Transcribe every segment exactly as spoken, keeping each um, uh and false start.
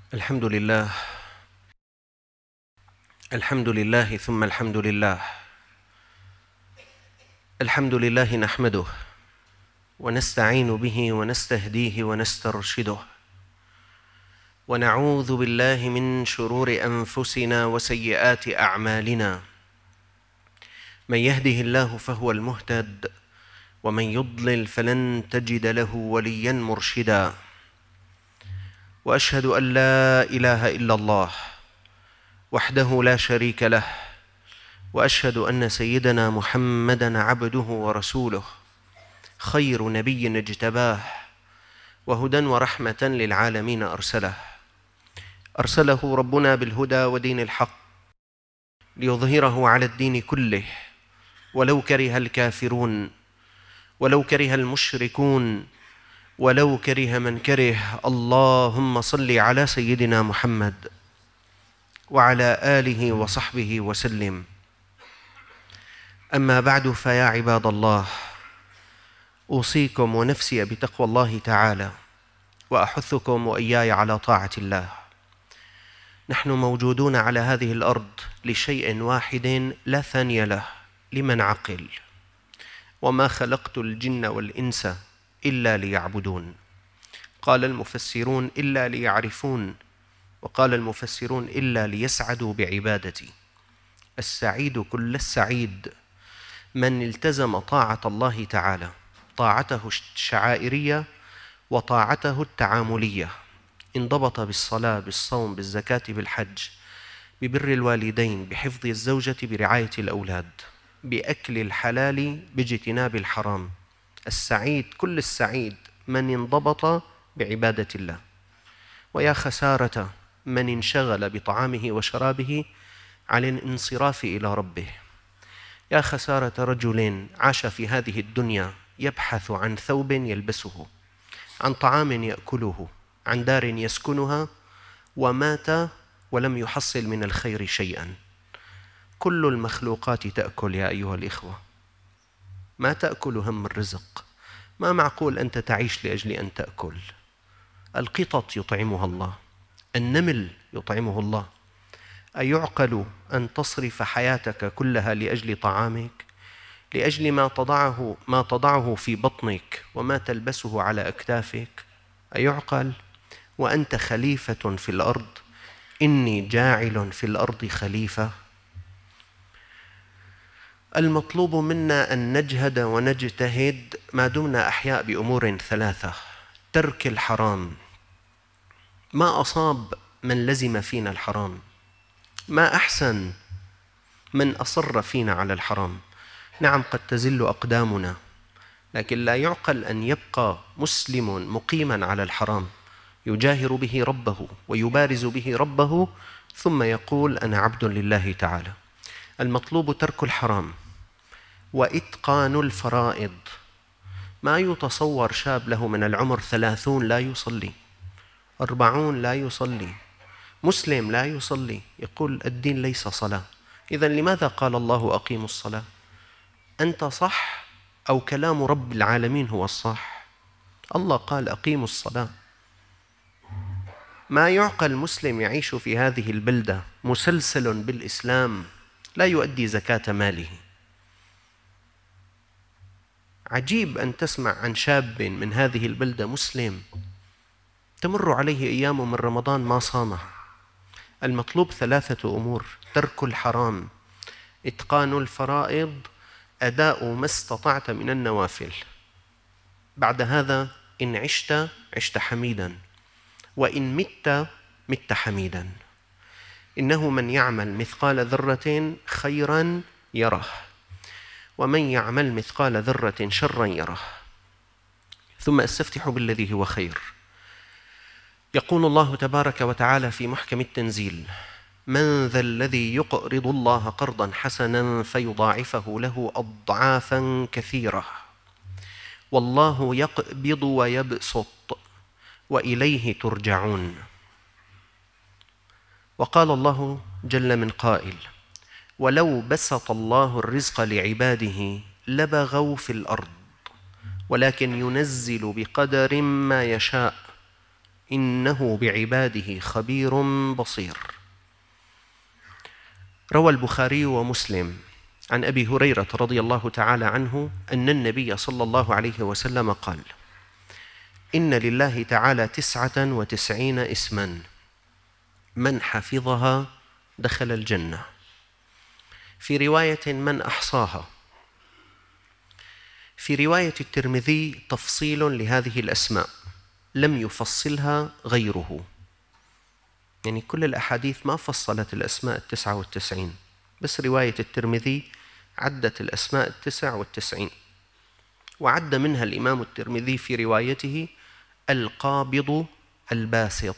الحمد لله الحمد لله ثم الحمد لله الحمد لله نحمده ونستعين به ونستهديه ونسترشده ونعوذ بالله من شرور أنفسنا وسيئات أعمالنا. من يهده الله فهو المهتد ومن يضلل فلن تجد له وليا مرشدا. وأشهد أن لا إله إلا الله وحده لا شريك له، وأشهد أن سيدنا محمدًا عبده ورسوله، خير نبي اجتباه وهدى ورحمة للعالمين أرسله أرسله ربنا بالهدى ودين الحق ليظهره على الدين كله ولو كره الكافرون ولو كره المشركون ولو كره من كره. اللهم صل على سيدنا محمد وعلى آله وصحبه وسلم. أما بعد، فيا عباد الله، أوصيكم ونفسي بتقوى الله تعالى، وأحثكم وإياي على طاعة الله. نحن موجودون على هذه الأرض لشيء واحد لا ثاني له لمن عقل: وما خلقت الجن والإنس إلا ليعبدون. قال المفسرون: إلا ليعرفون، وقال المفسرون: إلا ليسعدوا بعبادتي. السعيد كل السعيد من التزم طاعة الله تعالى، طاعته الشعائرية وطاعته التعاملية، انضبط بالصلاة، بالصوم، بالزكاة، بالحج، ببر الوالدين، بحفظ الزوجة، برعاية الأولاد، بأكل الحلال، باجتناب الحرام. السعيد كل السعيد من انضبط بعبادة الله. ويا خسارة من انشغل بطعامه وشرابه عن الانصراف إلى ربه. يا خسارة رجل عاش في هذه الدنيا يبحث عن ثوب يلبسه، عن طعام يأكله، عن دار يسكنها، ومات ولم يحصل من الخير شيئا. كل المخلوقات تأكل يا أيها الإخوة، ما تأكل هم الرزق. ما معقول أنت تعيش لأجل أن تأكل. القطط يطعمها الله، النمل يطعمه الله. أيعقل أن تصرف حياتك كلها لأجل طعامك، لأجل ما تضعه ما تضعه في بطنك وما تلبسه على أكتافك؟ أيعقل؟ وأنت خليفة في الأرض. إني جاعل في الأرض خليفة. المطلوب منا أن نجهد ونجتهد ما دمنا أحياء بأمور ثلاثة: ترك الحرام. ما أصاب من لزم فينا الحرام، ما أحسن من أصر فينا على الحرام. نعم، قد تزل أقدامنا، لكن لا يعقل أن يبقى مسلم مقيما على الحرام يجاهر به ربه ويبارز به ربه ثم يقول: أنا عبد لله تعالى. المطلوب ترك الحرام وإتقان الفرائض. ما يتصور شاب له من العمر ثلاثون لا يصلي، أربعون لا يصلي، مسلم لا يصلي، يقول الدين ليس صلاة. إذن لماذا قال الله أقيموا الصلاة؟ أنت صح أو كلام رب العالمين هو الصح؟ الله قال أقيموا الصلاة. ما يعقل مسلم يعيش في هذه البلدة مسلسل بالإسلام لا يؤدي زكاة ماله. عجيب أن تسمع عن شاب من هذه البلدة مسلم تمر عليه أيام من رمضان ما صامها. المطلوب ثلاثة أمور: ترك الحرام، إتقان الفرائض، أداء ما استطعت من النوافل. بعد هذا إن عشت عشت حميدا، وإن مت مت حميدا. إنه من يعمل مثقال ذرة خيرا يره، ومن يعمل مثقال ذرة شرا يره. ثم استفتح بالذي هو خير. يقول الله تبارك وتعالى في محكم التنزيل: من ذا الذي يقرض الله قرضا حسنا فيضاعفه له أضعافا كثيرة والله يقبض ويبسط وإليه ترجعون. وقال الله جل من قائل: ولو بسط الله الرزق لعباده لبغوا في الأرض ولكن ينزل بقدر ما يشاء إنه بعباده خبير بصير. روى البخاري ومسلم عن أبي هريرة رضي الله تعالى عنه أن النبي صلى الله عليه وسلم قال: إن لله تعالى تسعة وتسعين اسما من حفظها دخل الجنة. في رواية من أحصاها. في رواية الترمذي تفصيل لهذه الأسماء لم يفصلها غيره، يعني كل الأحاديث ما فصلت الأسماء التسعة والتسعين، بس رواية الترمذي عدت الأسماء التسع والتسعين، وعد منها الإمام الترمذي في روايته القابض الباسط.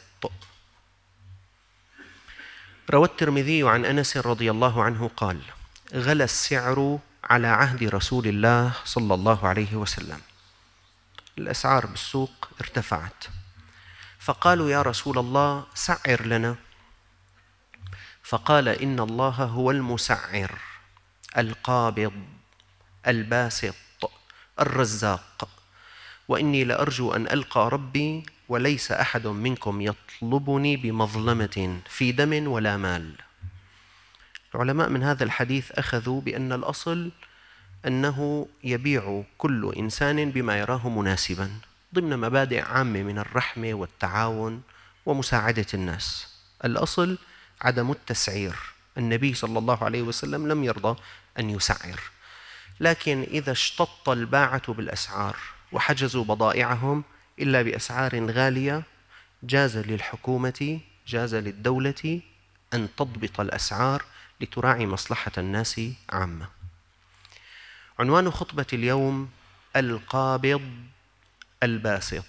روى الترمذي عن أنس رضي الله عنه قال: غلى السعر على عهد رسول الله صلى الله عليه وسلم، الأسعار بالسوق ارتفعت، فقالوا: يا رسول الله سعر لنا. فقال: إن الله هو المسعر القابض الباسط الرزاق، وإني لأرجو أن ألقى ربي وليس أحد منكم يطلبني بمظلمة في دم ولا مال. العلماء من هذا الحديث أخذوا بأن الأصل أنه يبيع كل إنسان بما يراه مناسباً ضمن مبادئ عامة من الرحمة والتعاون ومساعدة الناس. الأصل عدم التسعير، النبي صلى الله عليه وسلم لم يرضى أن يسعر، لكن إذا اشتط الباعة بالأسعار وحجزوا بضائعهم إلا بأسعار غالية، جاز للحكومة جاز للدولة أن تضبط الأسعار لتراعي مصلحة الناس عامة. عنوان خطبة اليوم: القابض الباسط.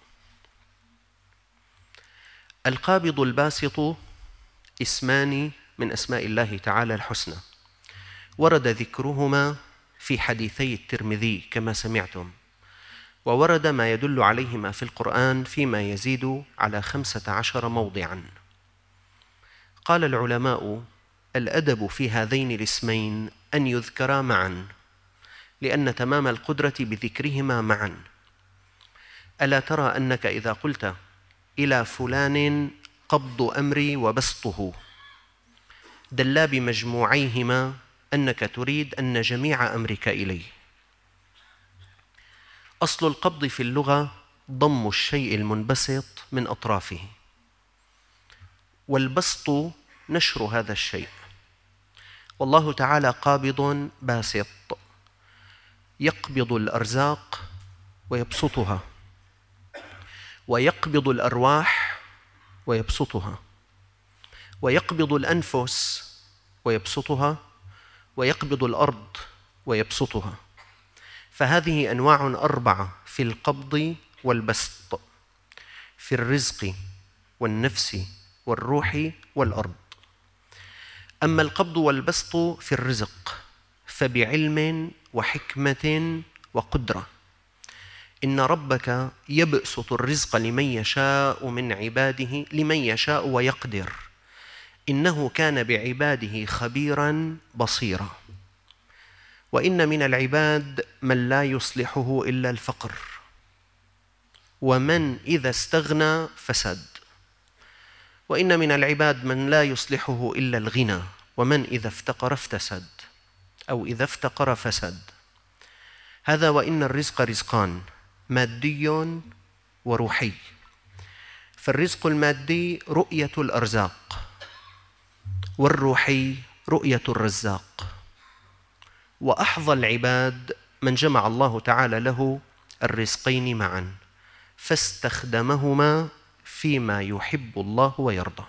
القابض الباسط اسمان من أسماء الله تعالى الحسنى، ورد ذكرهما في حديثي الترمذي كما سمعتم، وورد ما يدل عليهما في القرآن فيما يزيد على خمسة عشر موضعاً. قال العلماء: الأدب في هذين الاسمين أن يذكرا معاً، لأن تمام القدرة بذكرهما معاً. ألا ترى أنك إذا قلت إلى فلان قبض أمري وبسطه دلا بمجموعيهما أنك تريد أن جميع أمرك إليه. أصل القبض في اللغة ضم الشيء المنبسط من أطرافه، والبسط نشر هذا الشيء. والله تعالى قابض باسط، يقبض الأرزاق ويبسطها، ويقبض الأرواح ويبسطها، ويقبض الأنفس ويبسطها، ويقبض الأرض ويبسطها. فهذه أنواع أربعة في القبض والبسط: في الرزق والنفس والروح والأرض. أما القبض والبسط في الرزق فبعلم وحكمة وقدرة. إن ربك يبسط الرزق لمن يشاء من عباده لمن يشاء ويقدر، إنه كان بعباده خبيراً بصيراً. وإن من العباد من لا يصلحه إلا الفقر، ومن إذا استغنى فسد. وإن من العباد من لا يصلحه إلا الغنى، ومن إذا افتقر افتسد، أو إذا افتقر فسد. هذا وإن الرزق رزقان: مادي وروحي. فالرزق المادي رؤية الأرزاق، والروحي رؤية الرزاق. وأحظى العباد من جمع الله تعالى له الرزقين معا فاستخدمهما فيما يحب الله ويرضى.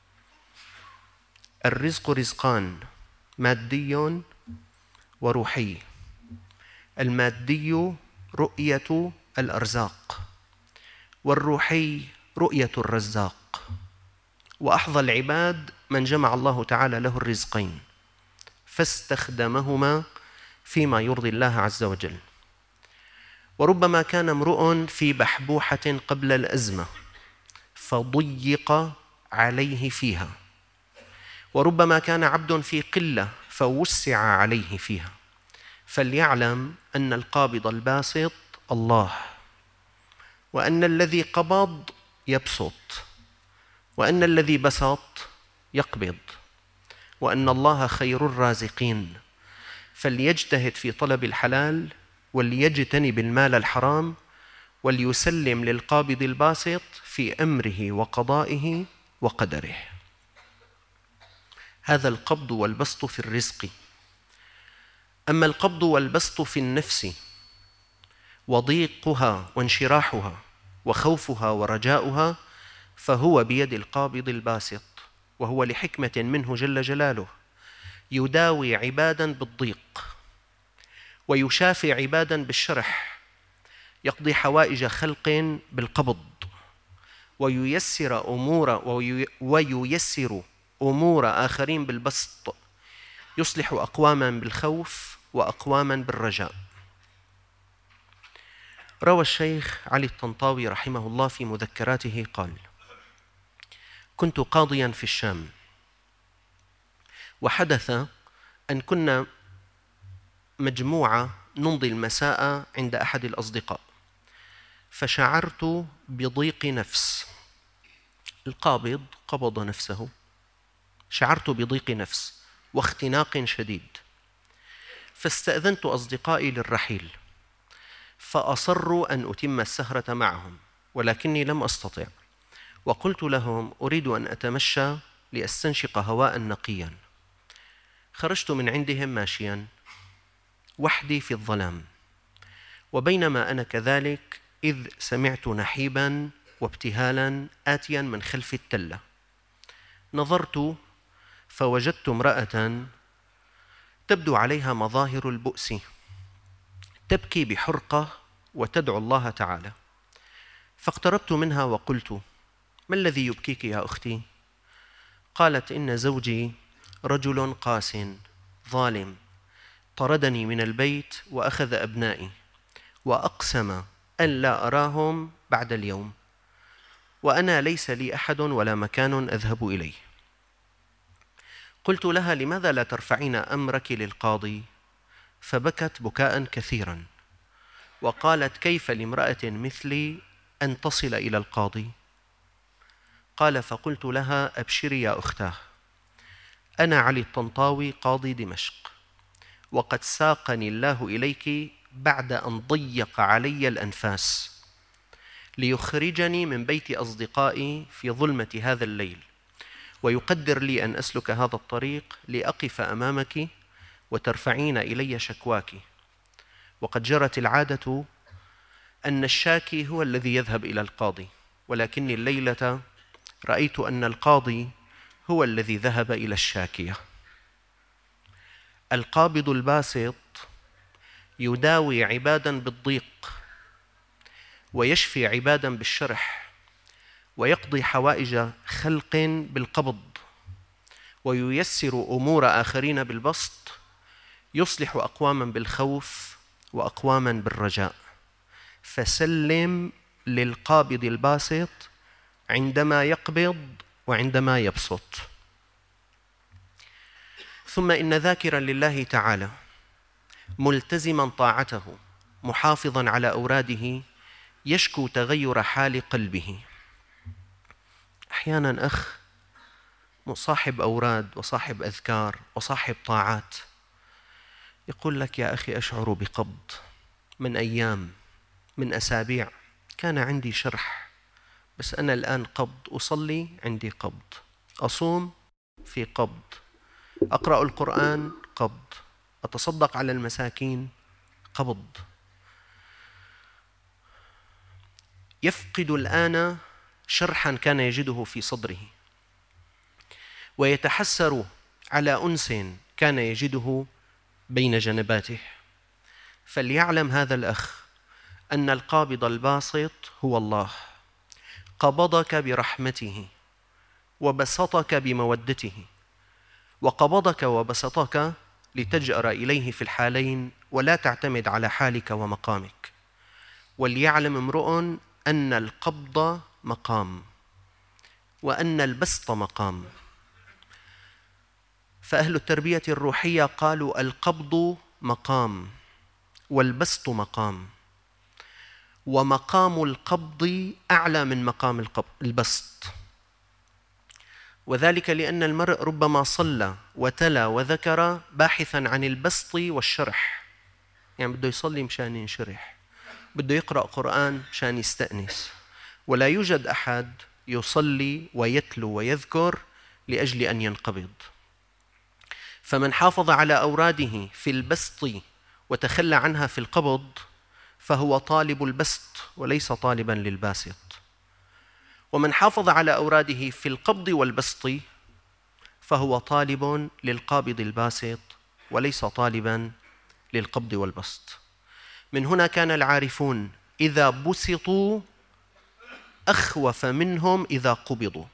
الرزق رزقان: مادي وروحي. المادي رؤية الأرزاق، والروحي رؤية الرزاق. وأحظى العباد من جمع الله تعالى له الرزقين فاستخدمهما فيما يرضي الله عز وجل. وربما كان امرؤ في بحبوحة قبل الأزمة فضيق عليه فيها، وربما كان عبد في قلة فوسع عليه فيها. فليعلم أن القابض الباسط الله، وأن الذي قبض يبسط، وأن الذي بسط يقبض، وأن الله خير الرازقين، فليجتهد في طلب الحلال وليجتنب المال الحرام وليسلم للقابض الباسط في أمره وقضائه وقدره. هذا القبض والبسط في الرزق. أما القبض والبسط في النفس وضيقها وانشراحها وخوفها ورجاؤها فهو بيد القابض الباسط، وهو لحكمة منه جل جلاله يداوي عبادا بالضيق ويشافي عبادا بالشرح، يقضي حوائج خلق بالقبض وييسر أمور وييسر أمور آخرين بالبسط، يصلح أقواما بالخوف وأقواما بالرجاء. روى الشيخ علي الطنطاوي رحمه الله في مذكراته قال: كنت قاضيا في الشام، وحدث أن كنا مجموعة نمضي المساء عند أحد الأصدقاء، فشعرت بضيق نفس. القابض قبض نفسه، شعرت بضيق نفس واختناق شديد، فاستأذنت أصدقائي للرحيل، فأصروا أن أتم السهرة معهم، ولكني لم أستطع، وقلت لهم أريد أن أتمشى لأستنشق هواء نقيا. خرجت من عندهم ماشيا وحدي في الظلام، وبينما أنا كذلك إذ سمعت نحيبا وابتهالا آتيا من خلف التلة. نظرت فوجدت امرأة تبدو عليها مظاهر البؤس، تبكي بحرقة وتدعو الله تعالى، فاقتربت منها وقلت: ما الذي يبكيك يا أختي؟ قالت: إن زوجي رجل قاس ظالم، طردني من البيت وأخذ أبنائي، وأقسم أن لا أراهم بعد اليوم، وأنا ليس لي أحد ولا مكان أذهب إليه. قلت لها: لماذا لا ترفعين أمرك للقاضي؟ فبكت بكاء كثيرا وقالت: كيف لامرأة مثلي أن تصل إلى القاضي؟ قال: فقلت لها: أبشري يا أختاه، أنا علي الطنطاوي قاضي دمشق، وقد ساقني الله إليك بعد أن ضيق علي الأنفاس ليخرجني من بيت أصدقائي في ظلمة هذا الليل، ويقدر لي أن أسلك هذا الطريق لأقف أمامك وترفعين إلي شكواك، وقد جرت العادة أن الشاكي هو الذي يذهب إلى القاضي، ولكني الليلة رأيت أن القاضي هو الذي ذهب إلى الشاكية. القابض الباسط يداوي عبادا بالضيق ويشفي عبادا بالشرح، ويقضي حوائج خلق بالقبض، وييسر أمور آخرين بالبسط، يصلح أقواما بالخوف وأقواما بالرجاء. فسلم للقابض الباسط عندما يقبض وعندما يبسط. ثم إن ذاكرا لله تعالى ملتزما طاعته محافظا على أوراده يشكو تغير حال قلبه. أحيانا أخ صاحب أوراد وصاحب أذكار وصاحب طاعات يقول لك: يا أخي أشعر بقبض من أيام من أسابيع، كان عندي شرح، بس أنا الآن قبض، أصلي عندي قبض، أصوم في قبض، أقرأ القرآن قبض، أتصدق على المساكين قبض. يفقد الآن شرحا كان يجده في صدره، ويتحسر على أنس كان يجده بين جنباته. فليعلم هذا الأخ أن القابض الباسط هو الله، قبضك برحمته وبسطك بمودته، وقبضك وبسطك لتجأر إليه في الحالين ولا تعتمد على حالك ومقامك. وليعلم امرؤ أن القبض مقام وأن البسط مقام. فأهل التربية الروحية قالوا: القبض مقام والبسط مقام، ومقام القبض أعلى من مقام البسط، وذلك لأن المرء ربما صلى وتلا وذكر باحثا عن البسط والشرح، يعني بده يصلي مشان ينشرح، بده يقرأ قرآن مشان يستأنس، ولا يوجد أحد يصلي ويتلو ويذكر لأجل أن ينقبض. فمن حافظ على أوراده في البسط وتخلى عنها في القبض فهو طالب البسط وليس طالبا للباسط، ومن حافظ على أوراده في القبض والبسط فهو طالب للقابض الباسط وليس طالبا للقبض والبسط. من هنا كان العارفون إذا بسطوا أخوف منهم إذا قبضوا.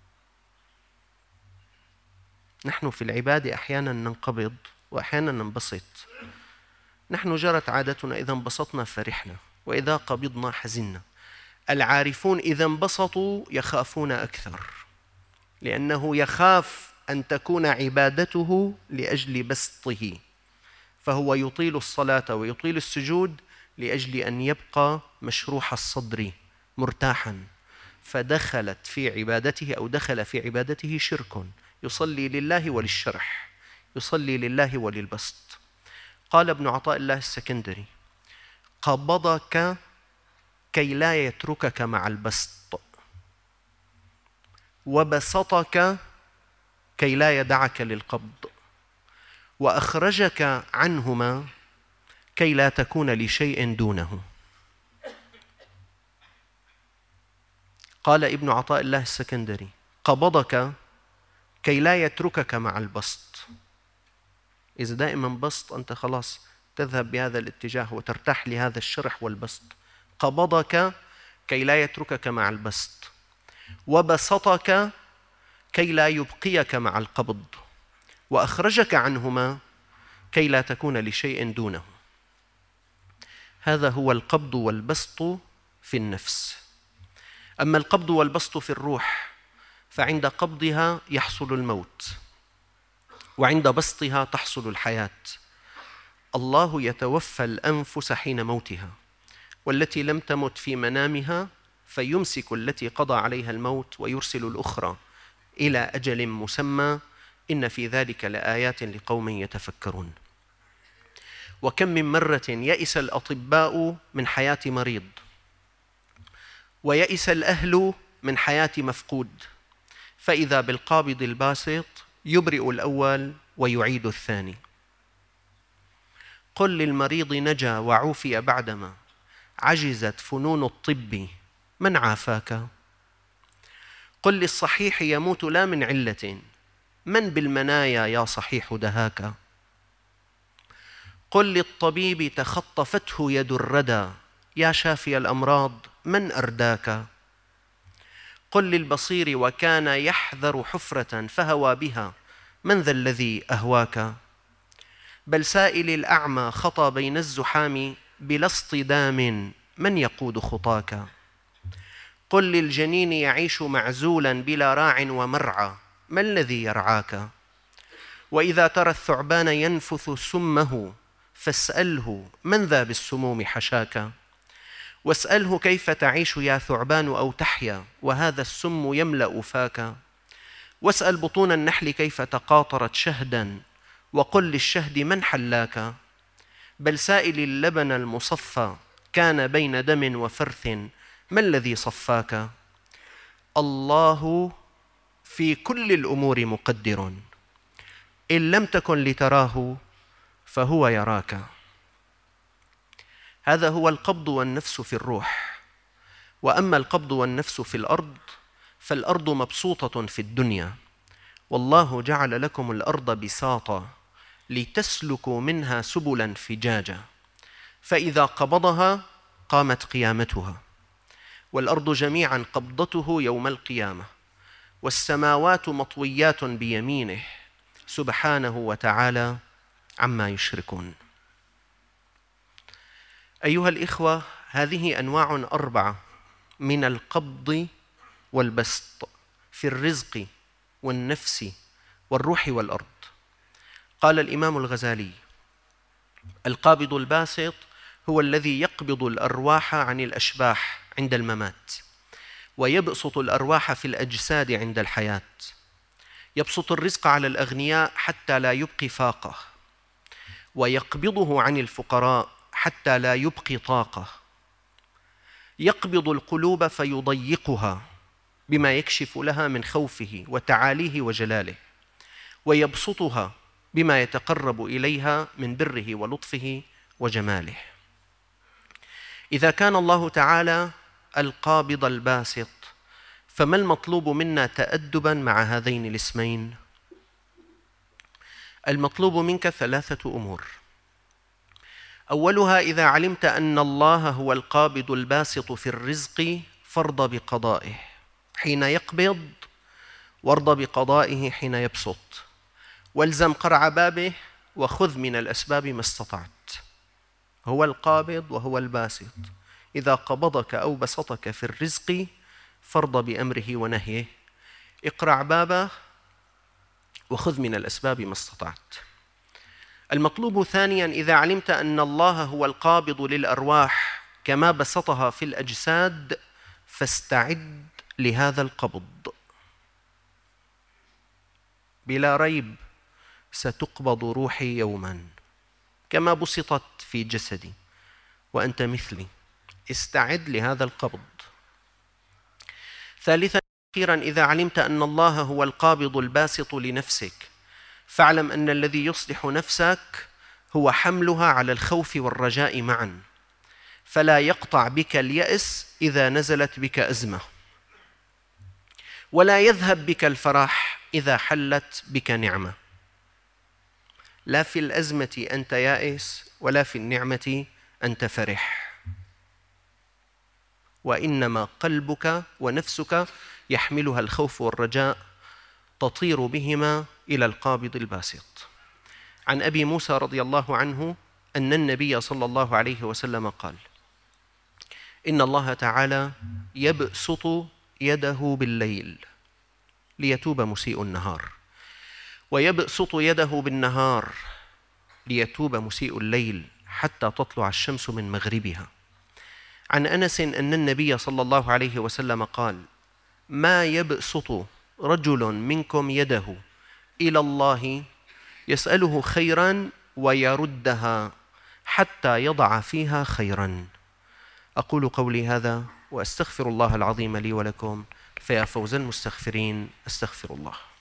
نحن في العبادة أحيانا ننقبض وأحيانا ننبسط. نحن جرت عادتنا إذا انبسطنا فرحنا وإذا قبضنا حزنا. العارفون إذا انبسطوا يخافون أكثر، لأنه يخاف أن تكون عبادته لأجل بسطه، فهو يطيل الصلاة ويطيل السجود لأجل أن يبقى مشروح الصدر مرتاحا، فدخلت في عبادته أو دخل في عبادته شرك، يصلي لله وللشرح، يصلي لله وللبسط. قال ابن عطاء الله السكندري: قبضك كي لا يتركك مع البسط، وبسطك كي لا يدعك للقبض، وأخرجك عنهما كي لا تكون لشيء دونه. قال ابن عطاء الله السكندري: قبضك كي لا يتركك مع البسط. إذا دائما بسط أنت خلاص تذهب بهذا الاتجاه وترتاح لهذا الشرح والبسط. قبضك كي لا يتركك مع البسط، وبسطك كي لا يبقيك مع القبض، وأخرجك عنهما كي لا تكون لشيء دونه. هذا هو القبض والبسط في النفس. أما القبض والبسط في الروح فعند قبضها يحصل الموت، وعند بسطها تحصل الحياة. الله يتوفى الأنفس حين موتها، والتي لم تمت في منامها فيمسك التي قضى عليها الموت ويرسل الأخرى إلى أجل مسمى، إن في ذلك لآيات لقوم يتفكرون. وكم من مرة يئس الأطباء من حياة مريض، ويئس الأهل من حياة مفقود، فإذا بالقابض الباسط يبرئ الأول ويعيد الثاني. قل للمريض نجا وعوفي بعدما عجزت فنون الطب من عافاك. قل للصحيح يموت لا من علة من بالمنايا يا صحيح دهاك. قل للطبيب تخطفته يد الردى يا شافي الأمراض من أرداك. قل للبصير وكان يحذر حفرة فهوى بها من ذا الذي أهواك. بل سائل الأعمى خطى بين الزحام بلا اصطدام من يقود خطاك. قل للجنين يعيش معزولا بلا راع ومرعى ما الذي يرعاك. وإذا ترى الثعبان ينفث سمه فاسأله من ذا بالسموم حشاك. واسأله كيف تعيش يا ثعبان أو تحيا وهذا السم يملأ فاك. واسأل بطون النحل كيف تقاطرت شهدا وقل للشهد من حلاك. بل سائل اللبن المصفى كان بين دم وفرث ما الذي صفاك. الله في كل الأمور مقدر إن لم تكن لتراه فهو يراك. هذا هو القبض والنفس في الروح. وأما القبض والنفس في الأرض فالأرض مبسوطة في الدنيا، والله جعل لكم الأرض بساطا لتسلكوا منها سبلا فجاجا، فإذا قبضها قامت قيامتها. والأرض جميعا قبضته يوم القيامة، والسماوات مطويات بيمينه سبحانه وتعالى عما يشركون. أيها الإخوة، هذه أنواع أربعة من القبض والبسط في الرزق والنفس والروح والأرض. قال الإمام الغزالي: القابض الباسط هو الذي يقبض الأرواح عن الأشباح عند الممات، ويبسط الأرواح في الأجساد عند الحياة، يبسط الرزق على الأغنياء حتى لا يبقي فاقة، ويقبضه عن الفقراء حتى لا يبقي طاقة، يقبض القلوب فيضيقها بما يكشف لها من خوفه وتعاليه وجلاله، ويبسطها بما يتقرب إليها من بره ولطفه وجماله. إذا كان الله تعالى القابض الباسط، فما المطلوب منا تأدبا مع هذين الاسمين؟ المطلوب منك ثلاثة أمور. أولها: إذا علمت أن الله هو القابض الباسط في الرزق فارض بقضائه حين يقبض، وارض بقضائه حين يبسط، والزم قرع بابه وخذ من الأسباب ما استطعت. هو القابض وهو الباسط، إذا قبضك أو بسطك في الرزق فارض بأمره ونهيه، اقرع بابه وخذ من الأسباب ما استطعت. المطلوب ثانياً: إذا علمت أن الله هو القابض للأرواح كما بسطها في الأجساد فاستعد لهذا القبض. بلا ريب ستقبض روحي يوماً كما بسطت في جسدي، وأنت مثلي، استعد لهذا القبض. ثالثاً أخيراً: إذا علمت أن الله هو القابض الباسط لنفسك فاعلم أن الذي يصلح نفسك هو حملها على الخوف والرجاء معاً، فلا يقطع بك اليأس إذا نزلت بك أزمة، ولا يذهب بك الفرح إذا حلت بك نعمة. لا في الأزمة أنت يائس، ولا في النعمة أنت فرح، وإنما قلبك ونفسك يحملها الخوف والرجاء، تطير بهما إلى القابض الباسط. عن أبي موسى رضي الله عنه أن النبي صلى الله عليه وسلم قال: إن الله تعالى يبسط يده بالليل ليتوب مسيء النهار، ويبسط يده بالنهار ليتوب مسيء الليل حتى تطلع الشمس من مغربها. عن أنس أن النبي صلى الله عليه وسلم قال: ما يبسط رجل منكم يده إلى الله يسأله خيراً ويردها حتى يضع فيها خيراً. أقول قولي هذا وأستغفر الله العظيم لي ولكم، فيا فوز المستغفرين، أستغفر الله.